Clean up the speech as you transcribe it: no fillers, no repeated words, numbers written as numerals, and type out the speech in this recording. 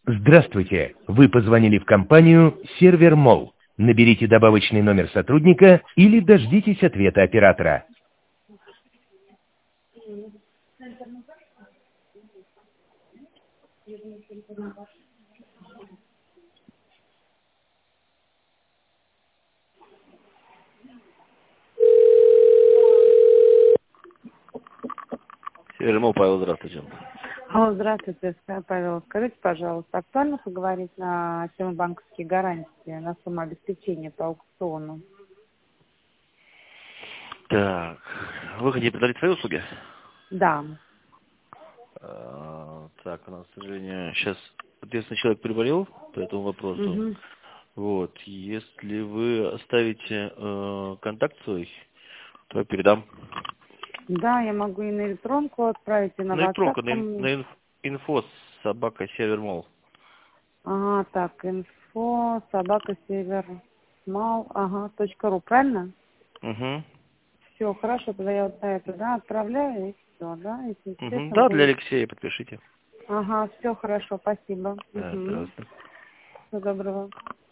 Здравствуйте! Вы позвонили в компанию «Сервер Молл». Наберите добавочный номер сотрудника или дождитесь ответа оператора. Северный Павел, здравствуйте. Алло, здравствуйте, Павел. Скажите, пожалуйста, актуально поговорить на тему банковские гарантии, на сумму обеспечения по аукциону? Так, вы хотите предложить свои услуги? Да. Так, у нас, к сожалению, сейчас ответственный человек приболел по этому вопросу. Угу. Вот, если вы оставите контакт свой, то я передам. Да, я могу и на электронку отправить, и на На WhatsApp. электронку, на инфо собака Севермол. Ага, так, инфо, собака, север, мал, ага, .ру, правильно? Угу. Все, хорошо, тогда я вот на это, да, отправляю, и все, да, если Угу. интересно Да, для будет. Алексея подпишите. Ага, все хорошо, спасибо. Да, Угу. пожалуйста. Всего доброго.